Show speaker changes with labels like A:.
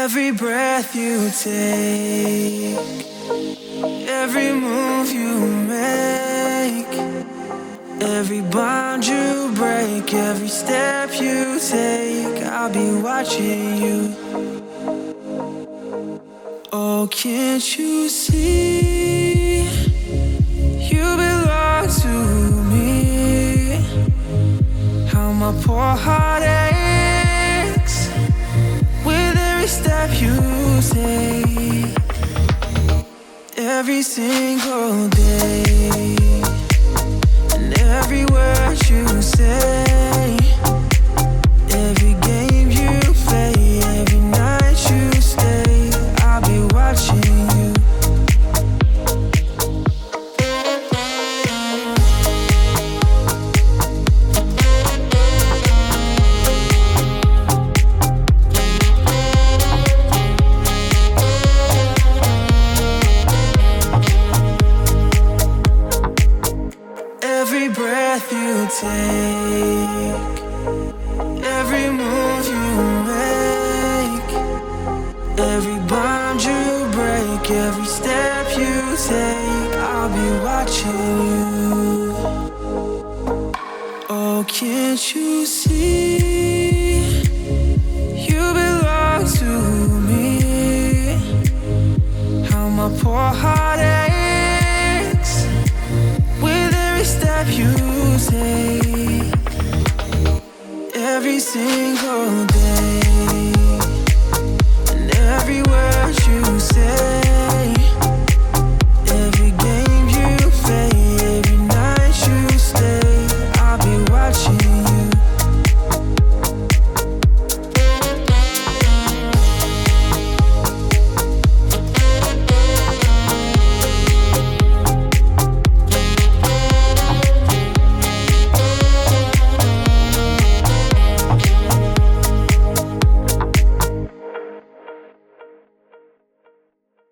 A: Every breath you take, every move you make, every bond you break, every step you take, I'll be watching you. Oh, can't you see? You belong to me. How my poor heart aches with every step you take, every single day, and every word you say, every game you play, every night you stay, I'll be watching you. Every breath you take, every move you make, every bond you break, every step you take, I'll be watching you. Oh, can't you see?